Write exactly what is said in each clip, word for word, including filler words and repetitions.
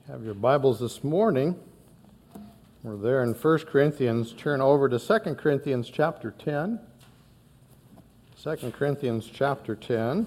Have your Bibles this morning. We're there in First Corinthians. Turn over to Second Corinthians chapter ten. Second Corinthians chapter ten.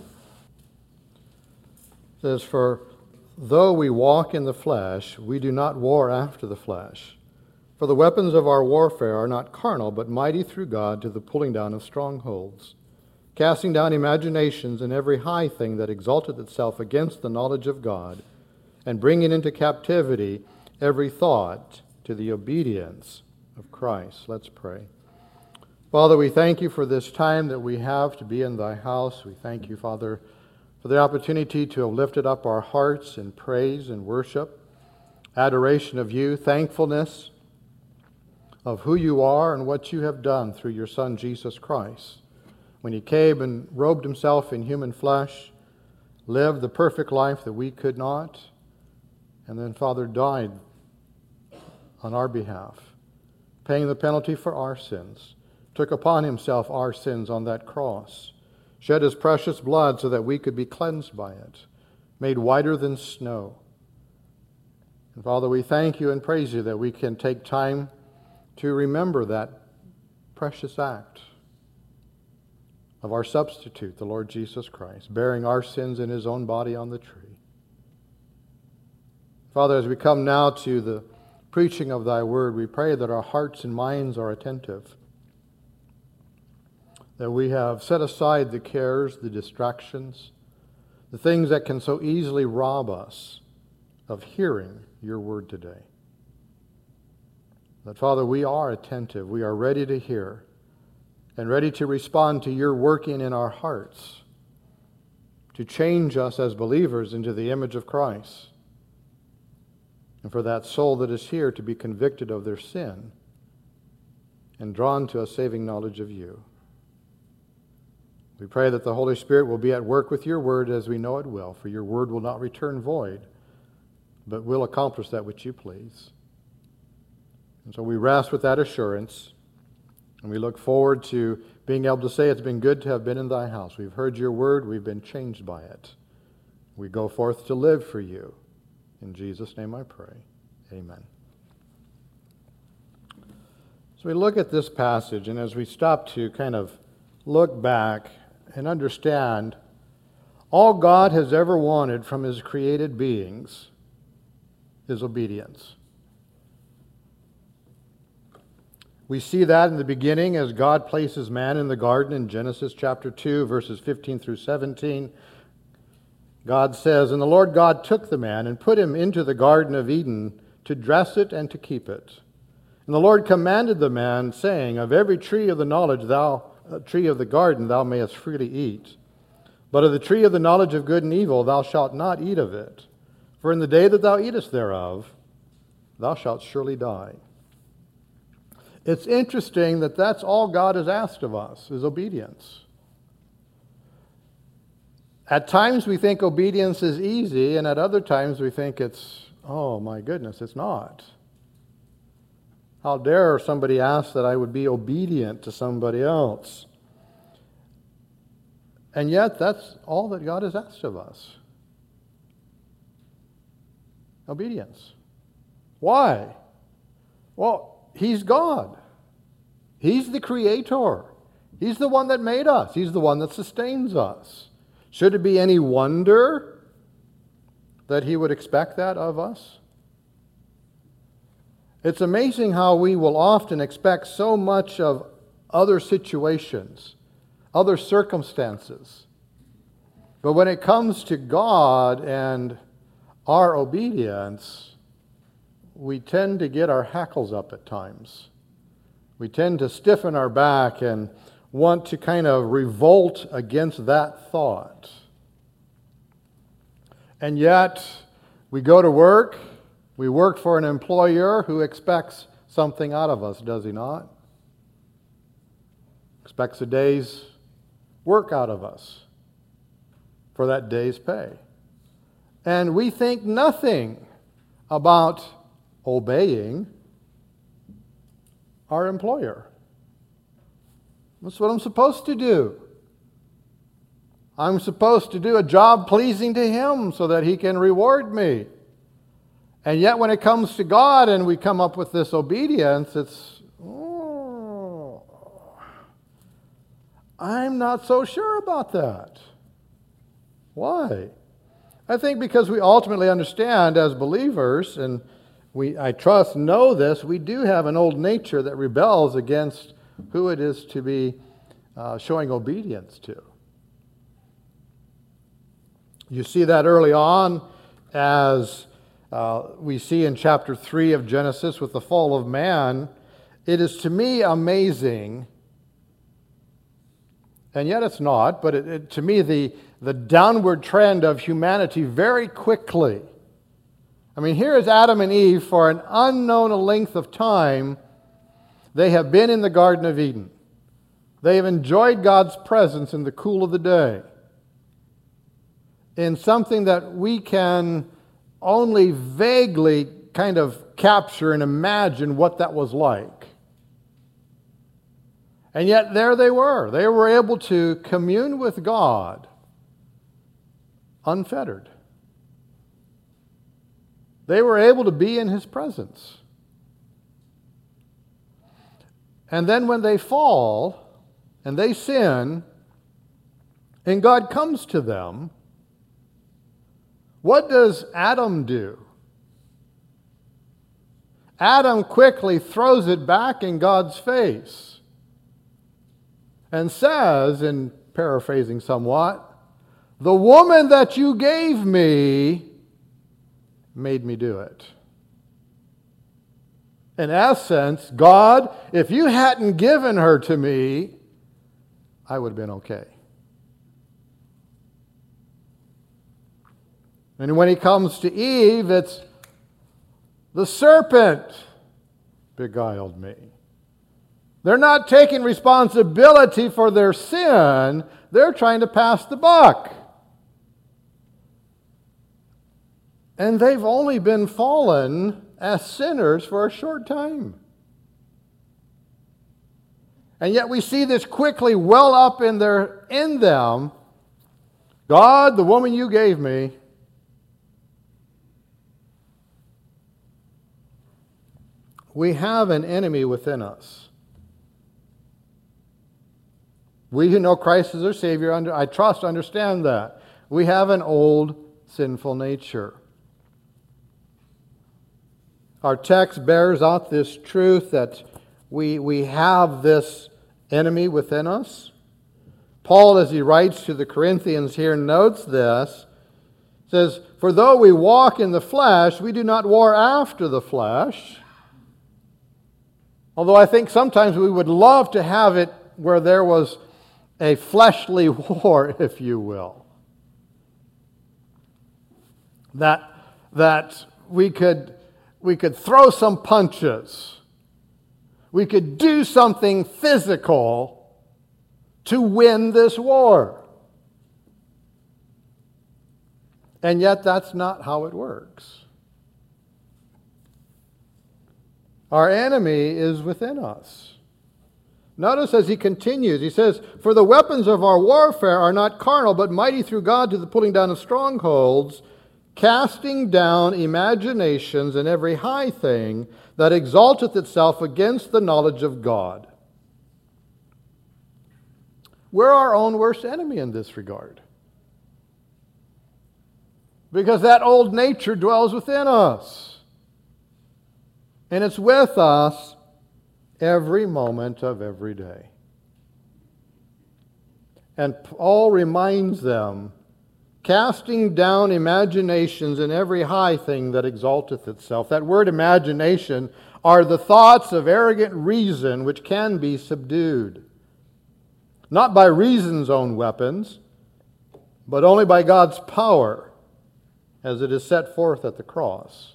It says, "For though we walk in the flesh, we do not war after the flesh. For the weapons of our warfare are not carnal, but mighty through God to the pulling down of strongholds, casting down imaginations and every high thing that exalteth itself against the knowledge of God, and bringing into captivity every thought to the obedience of Christ." Let's pray. Father, we thank you for this time that we have to be in thy house. We thank you, Father, for the opportunity to have lifted up our hearts in praise and worship, adoration of you, thankfulness of who you are and what you have done through your Son, Jesus Christ. When he came and robed himself in human flesh, lived the perfect life that we could not, and then, Father, died on our behalf, paying the penalty for our sins, took upon himself our sins on that cross, shed his precious blood so that we could be cleansed by it, made whiter than snow. And Father, we thank you and praise you that we can take time to remember that precious act of our substitute, the Lord Jesus Christ, bearing our sins in his own body on the tree. Father, as we come now to the preaching of thy word, we pray that our hearts and minds are attentive, that we have set aside the cares, the distractions, the things that can so easily rob us of hearing your word today. That, Father, we are attentive, we are ready to hear, and ready to respond to your working in our hearts, to change us as believers into the image of Christ, and for that soul that is here to be convicted of their sin and drawn to a saving knowledge of you. We pray that the Holy Spirit will be at work with your word as we know it will, for your word will not return void, but will accomplish that which you please. And so we rest with that assurance, and we look forward to being able to say it's been good to have been in thy house. We've heard your word, we've been changed by it. We go forth to live for you. In Jesus' name I pray. Amen. So we look at this passage, and as we stop to kind of look back and understand, all God has ever wanted from his created beings is obedience. We see that in the beginning as God places man in the garden in Genesis chapter two, verses fifteen through seventeen. God says, "And the Lord God took the man and put him into the Garden of Eden to dress it and to keep it. And the Lord commanded the man, saying, Of every tree of the knowledge thou, uh, tree of the garden thou mayest freely eat. But of the tree of the knowledge of good and evil thou shalt not eat of it. For in the day that thou eatest thereof, thou shalt surely die." It's interesting that that's all God has asked of us, is obedience. At times we think obedience is easy, and at other times we think it's, oh my goodness, it's not. How dare somebody ask that I would be obedient to somebody else? And yet that's all that God has asked of us. Obedience. Why? Well, he's God. He's the creator. He's the one that made us. He's the one that sustains us. Should it be any wonder that he would expect that of us? It's amazing how we will often expect so much of other situations, other circumstances. But when it comes to God and our obedience, we tend to get our hackles up at times. We tend to stiffen our back and want to kind of revolt against that thought. And yet, we go to work, we work for an employer who expects something out of us, does he not? Expects a day's work out of us for that day's pay. And we think nothing about obeying our employer. That's what I'm supposed to do. I'm supposed to do a job pleasing to him so that he can reward me. And yet when it comes to God and we come up with this obedience, it's, oh, I'm not so sure about that. Why? I think because we ultimately understand as believers, and we, I trust, know this, we do have an old nature that rebels against who it is to be uh, showing obedience to. You see that early on as uh, we see in chapter three of Genesis with the fall of man. It is to me amazing, and yet it's not, but it, it, to me the, the downward trend of humanity very quickly. I mean, here is Adam and Eve for an unknown length of time. They have been in the Garden of Eden. They have enjoyed God's presence in the cool of the day, in something that we can only vaguely kind of capture and imagine what that was like. And yet there they were. They were able to commune with God unfettered. They were able to be in His presence. And then when they fall and they sin, and God comes to them, what does Adam do? Adam quickly throws it back in God's face and says, in paraphrasing somewhat, "The woman that you gave me made me do it." In essence, God, if you hadn't given her to me, I would have been okay. And when he comes to Eve, it's the serpent beguiled me. They're not taking responsibility for their sin. They're trying to pass the buck. And they've only been fallen as sinners for a short time. And yet we see this quickly well up in their in them. God, the woman you gave me. We have an enemy within us. We who know Christ as our Savior, under, I trust, understand that. We have an old sinful nature. Our text bears out this truth that we, we have this enemy within us. Paul, as he writes to the Corinthians here, notes this. He says, "For though we walk in the flesh, we do not war after the flesh." Although I think sometimes we would love to have it where there was a fleshly war, if you will. That, that we could, we could throw some punches. We could do something physical to win this war. And yet that's not how it works. Our enemy is within us. Notice as he continues, he says, "For the weapons of our warfare are not carnal, but mighty through God to the pulling down of strongholds, casting down imaginations and every high thing that exalteth itself against the knowledge of God." We're our own worst enemy in this regard. Because that old nature dwells within us. And it's with us every moment of every day. And Paul reminds them, casting down imaginations and every high thing that exalteth itself. That word imagination are the thoughts of arrogant reason which can be subdued. Not by reason's own weapons, but only by God's power, as it is set forth at the cross.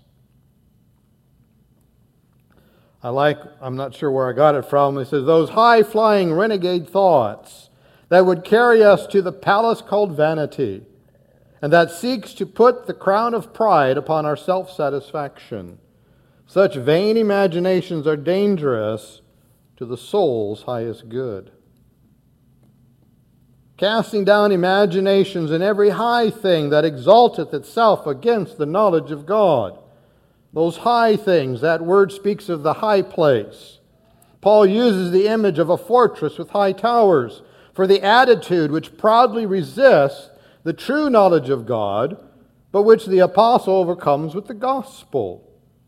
I like, I'm not sure where I got it from. It says, those high-flying renegade thoughts that would carry us to the palace called vanity, and that seeks to put the crown of pride upon our self-satisfaction. Such vain imaginations are dangerous to the soul's highest good. Casting down imaginations and every high thing that exalteth itself against the knowledge of God. Those high things, that word speaks of the high place. Paul uses the image of a fortress with high towers for the attitude which proudly resists the true knowledge of God, but which the apostle overcomes with the gospel.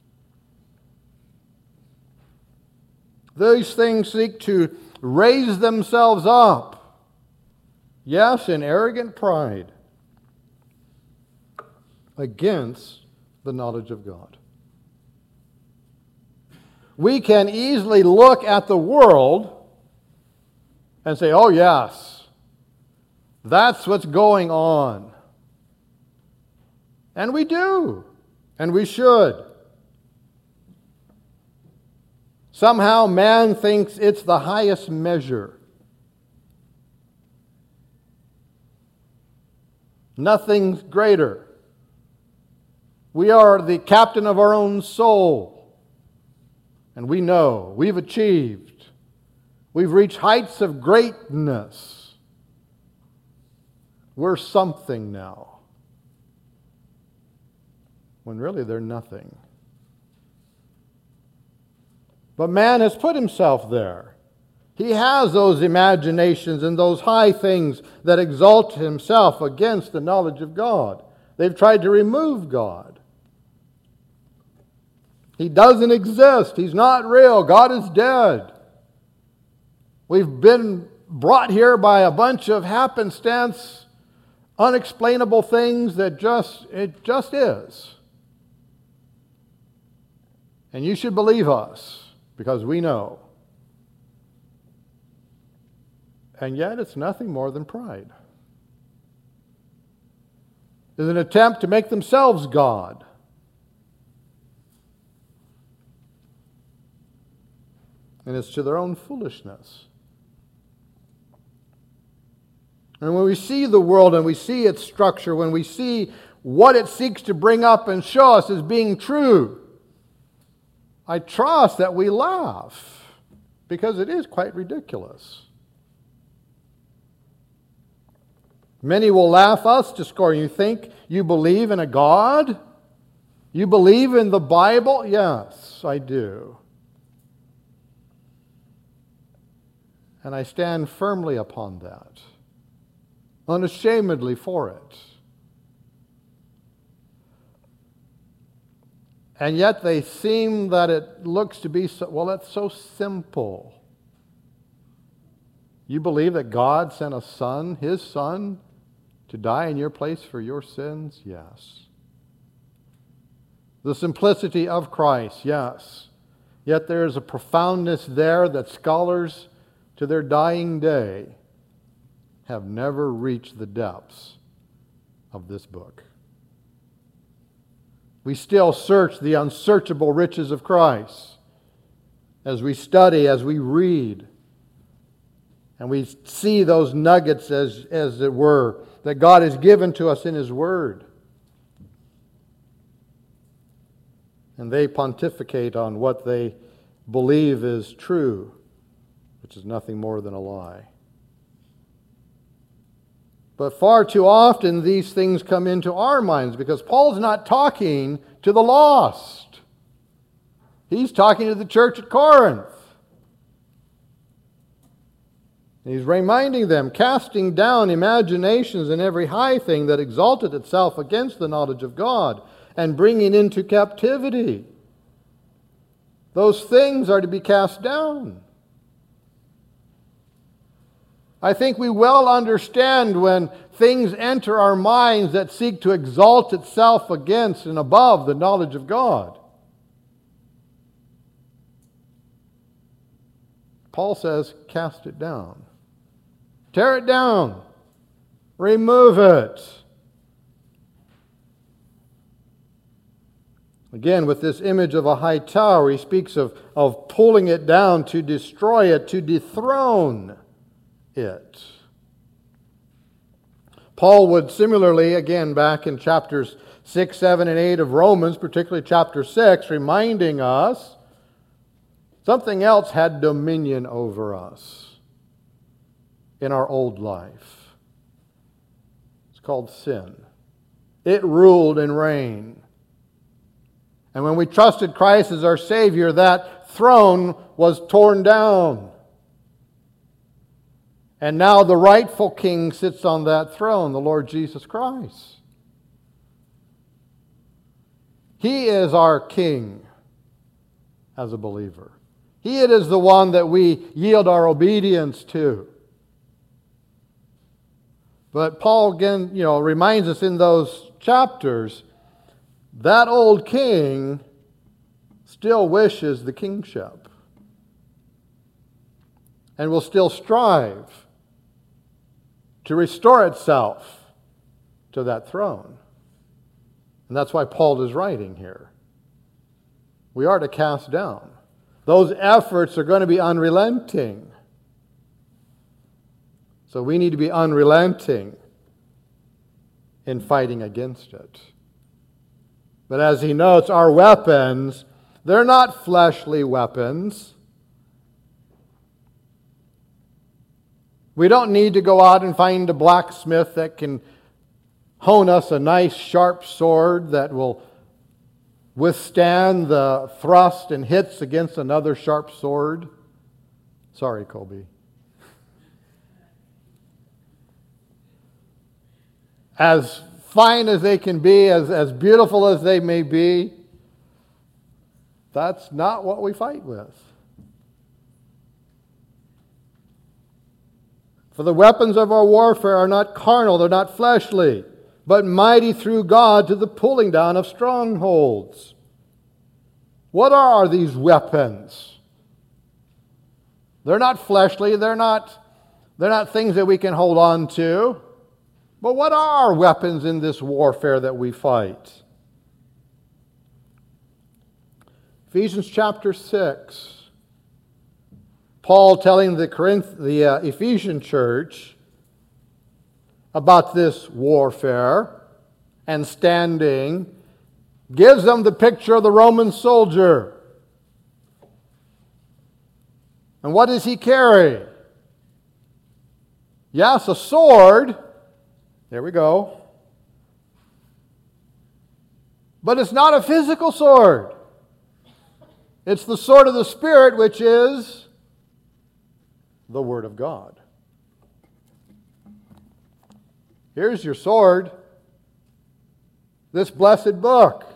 These things seek to raise themselves up, yes, in arrogant pride, against the knowledge of God. We can easily look at the world and say, oh yes, that's what's going on. And we do, and we should. Somehow man thinks it's the highest measure. Nothing's greater. We are the captain of our own soul. And we know we've achieved. We've reached heights of greatness. We're something now. When really they're nothing. But man has put himself there. He has those imaginations and those high things that exalt himself against the knowledge of God. They've tried to remove God. He doesn't exist. He's not real. God is dead. We've been brought here by a bunch of happenstance, unexplainable things that just, it just is. And you should believe us, because we know. And yet it's nothing more than pride. It's an attempt to make themselves God. And it's to their own foolishness. And when we see the world and we see its structure, when we see what it seeks to bring up and show us as being true, I trust that we laugh, because it is quite ridiculous. Many will laugh us to scorn. You think you believe in a God? You believe in the Bible? Yes, I do. And I stand firmly upon that, unashamedly for it. And yet they seem that it looks to be so, well, that's so simple. You believe that God sent a son, his son, to die in your place for your sins? Yes. The simplicity of Christ? Yes. Yet there is a profoundness there that scholars to their dying day have never reached the depths of this book. We still search the unsearchable riches of Christ as we study, as we read, and we see those nuggets, as, as it were, that God has given to us in His Word. And they pontificate on what they believe is true, which is nothing more than a lie. But far too often these things come into our minds, because Paul's not talking to the lost. He's talking to the church at Corinth. He's reminding them, casting down imaginations and every high thing that exalted itself against the knowledge of God, and bringing into captivity. Those things are to be cast down. I think we well understand when things enter our minds that seek to exalt itself against and above the knowledge of God. Paul says, cast it down. Tear it down. Remove it. Again, with this image of a high tower, he speaks of, of pulling it down to destroy it, to dethrone it. Paul would similarly, again, back in chapters six, seven, and eight of Romans, particularly chapter six, reminding us something else had dominion over us in our old life. It's called sin. It ruled and reigned. And when we trusted Christ as our Savior, that throne was torn down. And now the rightful king sits on that throne, the Lord Jesus Christ. He is our king as a believer. He it is the one that we yield our obedience to. But Paul again, you know, reminds us in those chapters, that old king still wishes the kingship and will still strive to restore itself to that throne. And that's why Paul is writing here. We are to cast down. Those efforts are going to be unrelenting. So we need to be unrelenting in fighting against it. But as he notes, our weapons, they're not fleshly weapons. We don't need to go out and find a blacksmith that can hone us a nice sharp sword that will withstand the thrust and hits against another sharp sword. Sorry, Colby. As fine as they can be, as, as beautiful as they may be, that's not what we fight with. For the weapons of our warfare are not carnal, they're not fleshly, but mighty through God to the pulling down of strongholds. What are these weapons? They're not fleshly, they're not, they're not things that we can hold on to. But what are our weapons in this warfare that we fight? Ephesians chapter six. Paul telling the Corinth, the uh, Ephesian church about this warfare and standing, gives them the picture of the Roman soldier. And what does he carry? Yes, a sword. There we go. But it's not a physical sword. It's the sword of the Spirit, which is the Word of God. Here's your sword, this blessed book.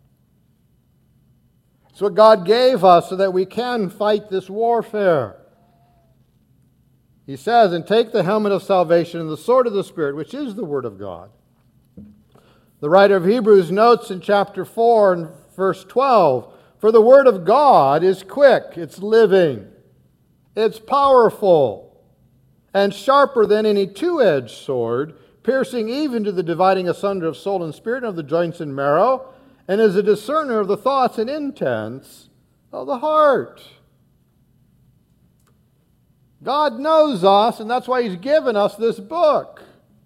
It's what God gave us so that we can fight this warfare. He says, and take the helmet of salvation and the sword of the Spirit, which is the Word of God. The writer of Hebrews notes in chapter four and verse twelve, for the Word of God is quick, it's living, it's powerful, and sharper than any two-edged sword, piercing even to the dividing asunder of soul and spirit and of the joints and marrow, and is a discerner of the thoughts and intents of the heart. God knows us, and that's why He's given us this book.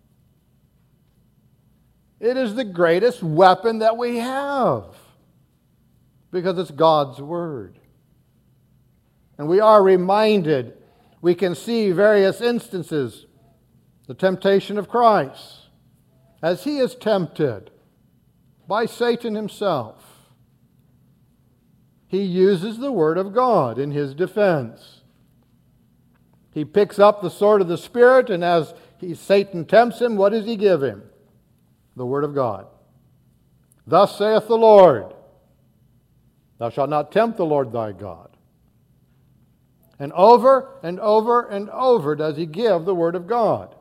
It is the greatest weapon that we have, because it's God's Word. And we are reminded, we can see various instances, the temptation of Christ, as He is tempted by Satan himself. He uses the Word of God in His defense. He picks up the sword of the Spirit, and as he, Satan tempts him, what does he give him? The Word of God. Thus saith the Lord, thou shalt not tempt the Lord thy God. And over and over and over does he give the Word of God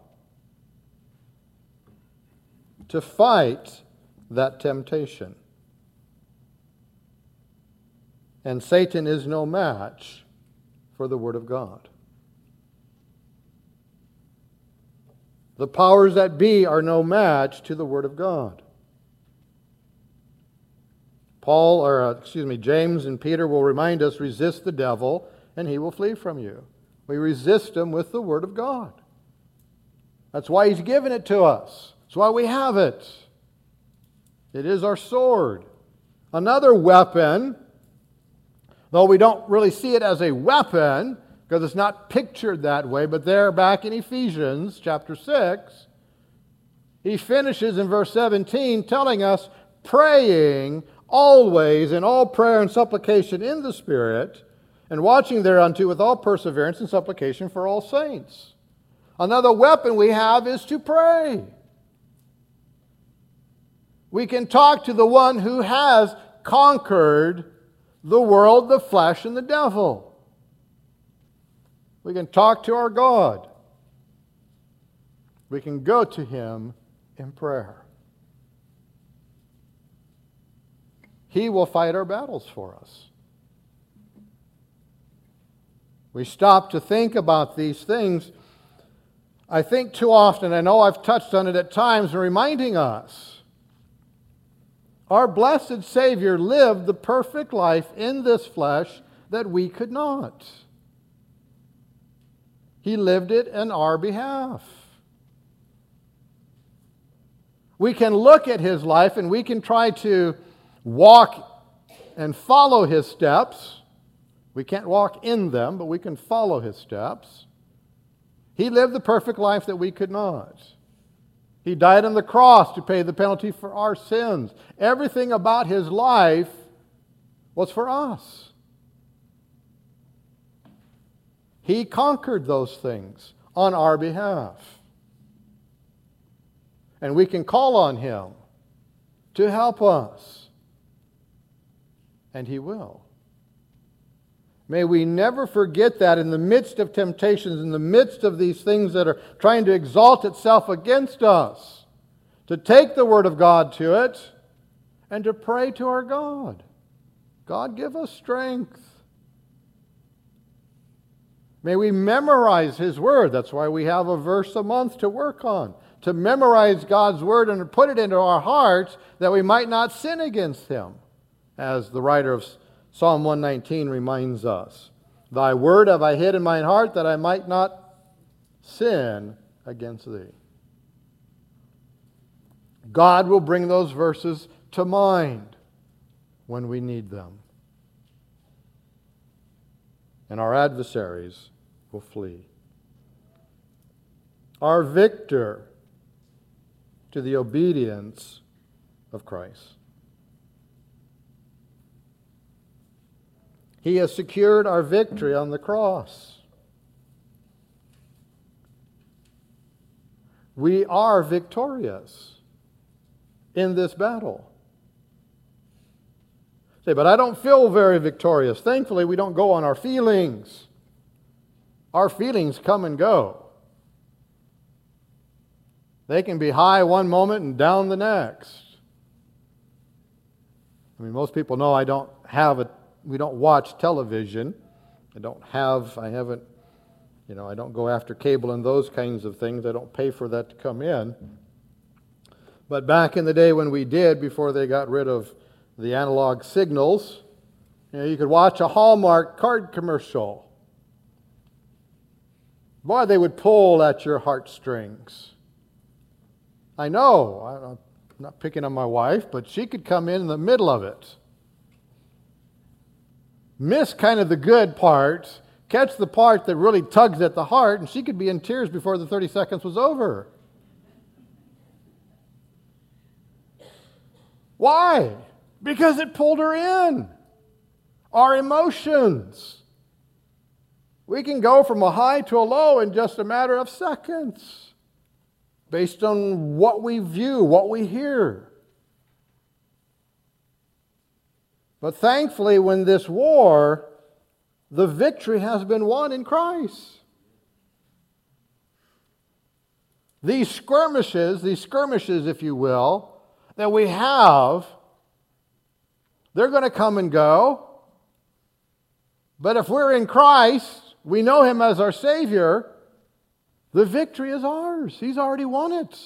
to fight that temptation. And Satan is no match for the Word of God. The powers that be are no match to the Word of God. Paul, or uh, excuse me, James and Peter will remind us, resist the devil and he will flee from you. We resist him with the Word of God. That's why He's given it to us. That's why we have it. It is our sword. Another weapon, though we don't really see it as a weapon, because it's not pictured that way, but there back in Ephesians chapter six, he finishes in verse seventeen telling us, praying always in all prayer and supplication in the Spirit, and watching thereunto with all perseverance and supplication for all saints. Another weapon we have is to pray. We can talk to the one who has conquered the world, the flesh, and the devil. We can talk to our God. We can go to Him in prayer. He will fight our battles for us. We stop to think about these things. I think too often, I know I've touched on it at times, reminding us, our blessed Savior lived the perfect life in this flesh that we could not. He lived it in our behalf. We can look at His life and we can try to walk and follow His steps. We can't walk in them, but we can follow His steps. He lived the perfect life that we could not. He died on the cross to pay the penalty for our sins. Everything about His life was for us. He conquered those things on our behalf. And we can call on Him to help us. And He will. May we never forget that in the midst of temptations, in the midst of these things that are trying to exalt itself against us, to take the Word of God to it and to pray to our God. God, give us strength. May we memorize His Word. That's why we have a verse a month to work on, to memorize God's Word and to put it into our hearts that we might not sin against Him, as the writer of Psalm one nineteen reminds us. Thy word have I hid in mine heart that I might not sin against Thee. God will bring those verses to mind when we need them. And our adversaries will flee. Our victor to the obedience of Christ. He has secured our victory on the cross. We are victorious in this battle. Say, but I don't feel very victorious. Thankfully, we don't go on our feelings. Our feelings come and go. They can be high one moment and down the next. I mean, most people know I don't have a We don't watch television. I don't have, I haven't, you know, I don't go after cable and those kinds of things. I don't pay for that to come in. But back in the day when we did, before they got rid of the analog signals, you know, you could watch a Hallmark card commercial. Boy, they would pull at your heartstrings. I know, I'm not picking on my wife, but she could come in in the middle of it, miss kind of the good part, catch the part that really tugs at the heart, and she could be in tears before the thirty seconds was over. Why? Because it pulled her in. Our emotions. We can go from a high to a low in just a matter of seconds, based on what we view, what we hear. But thankfully, when this war, the victory has been won in Christ. These skirmishes, these skirmishes, if you will, that we have, they're going to come and go. But if we're in Christ, we know Him as our Savior, the victory is ours. He's already won it.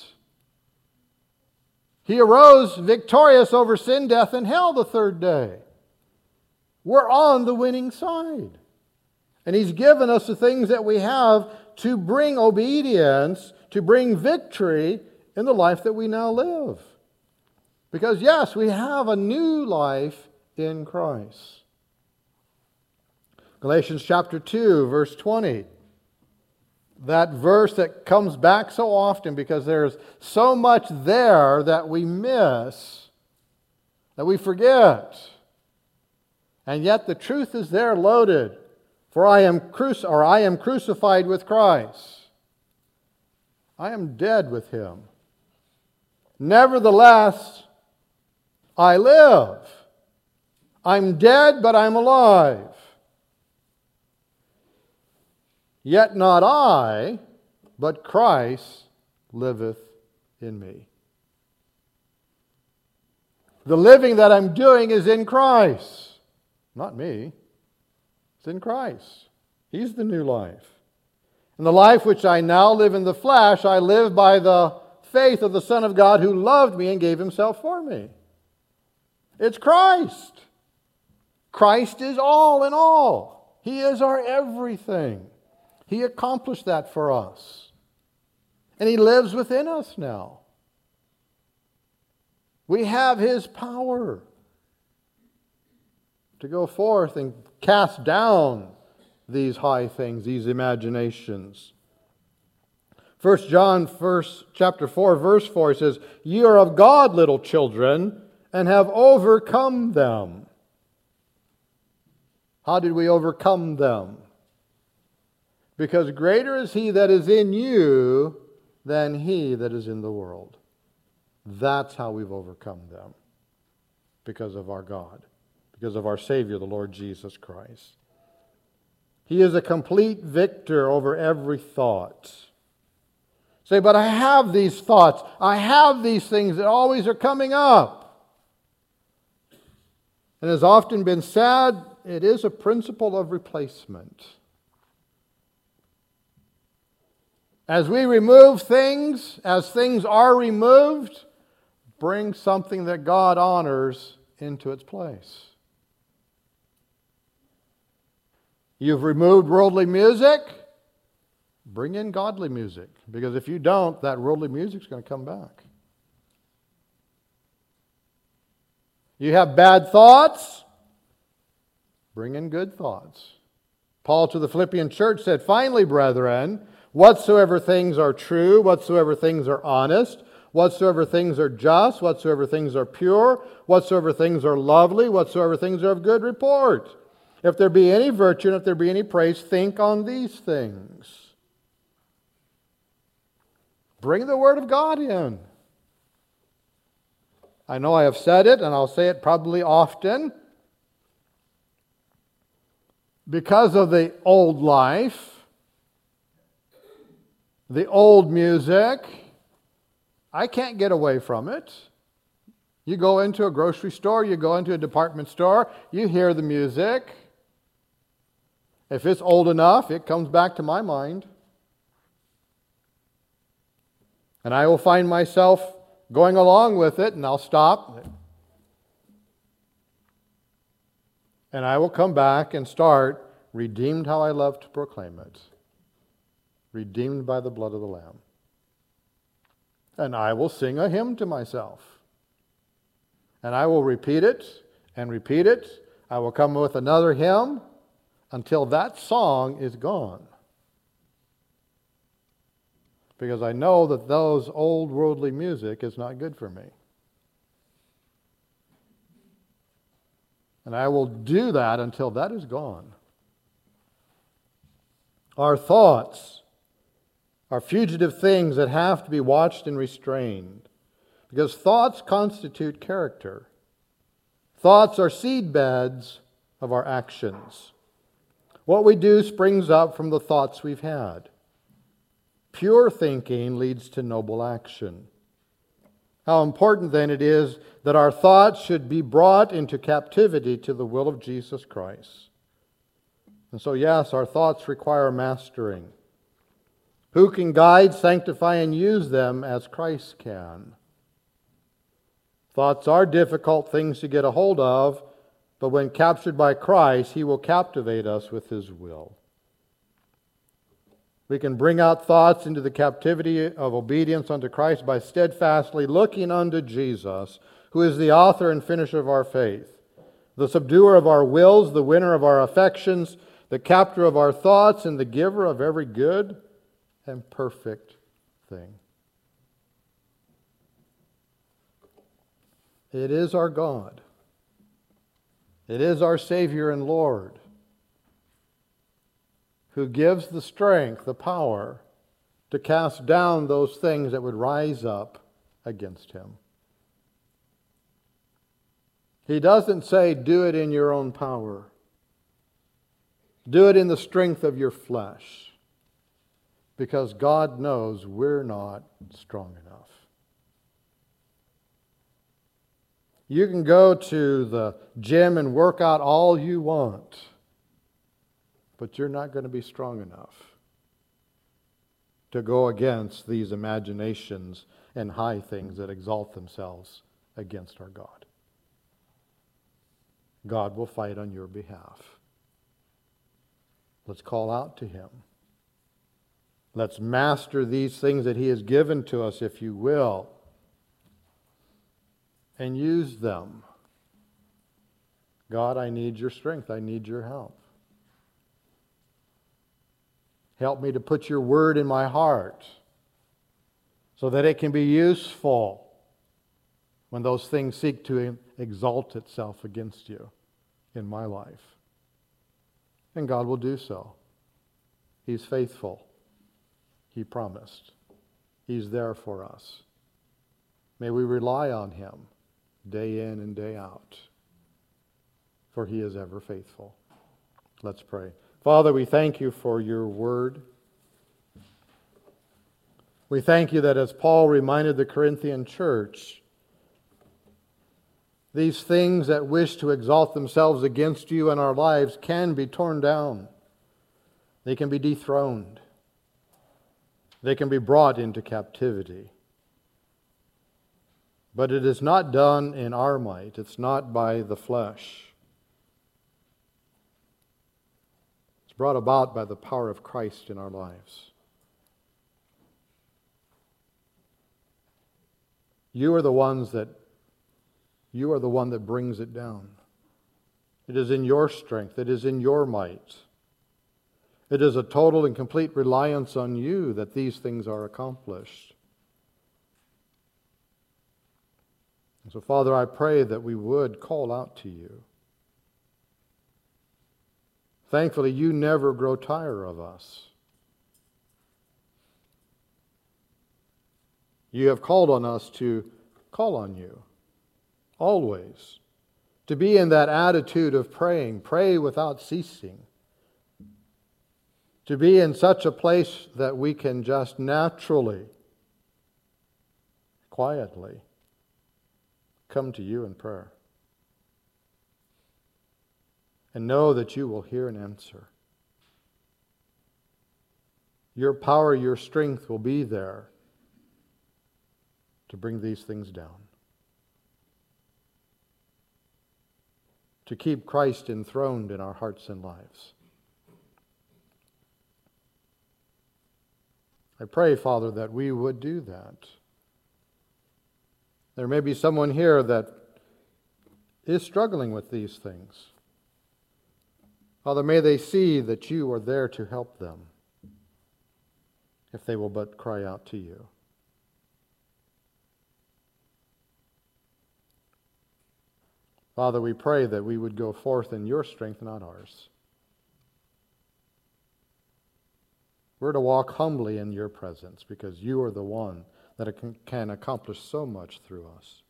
He arose victorious over sin, death, and hell the third day. We're on the winning side. And He's given us the things that we have to bring obedience, to bring victory in the life that we now live. Because yes, we have a new life in Christ. Galatians chapter two, verse twenty. That verse that comes back so often because there's so much there that we miss. that we forget. And yet the truth is there loaded. For I am cruci- or I am crucified with Christ. I am dead with him. Nevertheless, I live. I'm dead, but I'm alive. Yet not I, but Christ liveth in me. The living that I'm doing is in Christ. Not me. It's in Christ. He's the new life. And the life which I now live in the flesh, I live by the faith of the Son of God who loved me and gave himself for me. It's Christ. Christ is all in all. He is our everything. He accomplished that for us. And he lives within us now. We have his power to go forth and cast down these high things, these imaginations. First John first, chapter four, verse four says, "Ye are of God, little children, and have overcome them." How did we overcome them? Because greater is he that is in you than he that is in the world. That's how we've overcome them. Because of our God. Because of our Savior, the Lord Jesus Christ. He is a complete victor over every thought. Say, but I have these thoughts. I have these things that always are coming up. And has often been said, it is a principle of replacement. As we remove things, as things are removed, bring something that God honors into its place. You've removed worldly music, bring in godly music. Because if you don't, that worldly music's going to come back. You have bad thoughts, bring in good thoughts. Paul to the Philippian church said, "Finally, brethren, whatsoever things are true, whatsoever things are honest, whatsoever things are just, whatsoever things are pure, whatsoever things are lovely, whatsoever things are of good report. If there be any virtue and if there be any praise, think on these things." Bring the Word of God in. I know I have said it, and I'll say it probably often. Because of the old life, the old music, I can't get away from it. You go into a grocery store, you go into a department store, you hear the music. If it's old enough, it comes back to my mind. And I will find myself going along with it, and I'll stop. And I will come back and start, "Redeemed how I love to proclaim it. Redeemed by the blood of the Lamb." And I will sing a hymn to myself. And I will repeat it and repeat it. I will come with another hymn until that song is gone. Because I know that those old worldly music is not good for me. And I will do that until that is gone. Our thoughts are fugitive things that have to be watched and restrained. Because thoughts constitute character. Thoughts are seed beds of our actions. What we do springs up from the thoughts we've had. Pure thinking leads to noble action. How important then it is that our thoughts should be brought into captivity to the will of Jesus Christ. And so yes, our thoughts require mastering. Who can guide, sanctify, and use them as Christ can? Thoughts are difficult things to get a hold of, but when captured by Christ, He will captivate us with His will. We can bring out thoughts into the captivity of obedience unto Christ by steadfastly looking unto Jesus, who is the author and finisher of our faith, the subduer of our wills, the winner of our affections, the captor of our thoughts, and the giver of every good and perfect thing. It is our God It is our Savior and Lord who gives the strength, the power to cast down those things that would rise up against him. He doesn't say, do it in your own power. Do it in the strength of your flesh. Because God knows we're not strong enough. You can go to the gym and work out all you want, but you're not going to be strong enough to go against these imaginations and high things that exalt themselves against our God. God will fight on your behalf. Let's call out to Him. Let's master these things that He has given to us, if you will, and use them. God, I need your strength. I need your help. Help me to put your word in my heart so that it can be useful when those things seek to exalt itself against you in my life. And God will do so. He's faithful. He promised. He's there for us. May we rely on Him day in and day out, for He is ever faithful. Let's pray. Father, we thank you for your word. We thank you that as Paul reminded the Corinthian church, these things that wish to exalt themselves against you in our lives can be torn down. They can be dethroned. They can be brought into captivity. But it is not done in our might. It's not by the flesh. It's brought about by the power of Christ in our lives. You are the ones that You are the one that brings it down. It is in your strength. It is in your might. It is a total and complete reliance on you that these things are accomplished. And so, Father, I pray that we would call out to you. Thankfully, you never grow tired of us. You have called on us to call on you. Always. To be in that attitude of praying. Pray without ceasing. To be in such a place that we can just naturally, quietly, come to you in prayer. And know that you will hear and answer. Your power, your strength will be there to bring these things down. To keep Christ enthroned in our hearts and lives. I pray, Father, that we would do that. There may be someone here that is struggling with these things. Father, may they see that you are there to help them if they will but cry out to you. Father, we pray that we would go forth in your strength, not ours. We're to walk humbly in your presence because you are the one that can accomplish so much through us.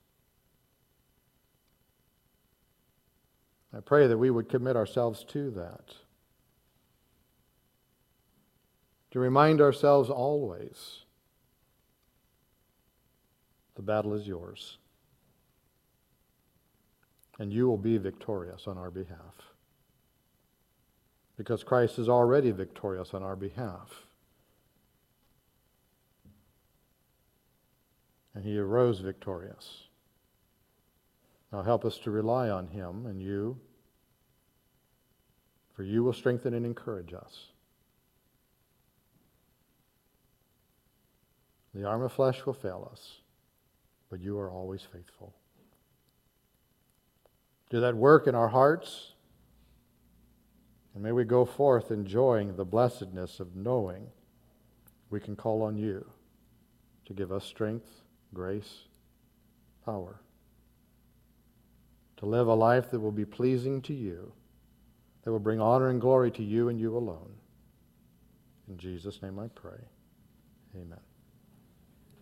I pray that we would commit ourselves to that. To remind ourselves always, the battle is yours. And you will be victorious on our behalf. Because Christ is already victorious on our behalf. And He arose victorious. Now help us to rely on Him and you, for you will strengthen and encourage us. The arm of flesh will fail us, but you are always faithful. Do that work in our hearts, and may we go forth enjoying the blessedness of knowing we can call on you to give us strength, grace, power to live a life that will be pleasing to you, that will bring honor and glory to you and you alone. In Jesus' name I pray. Amen.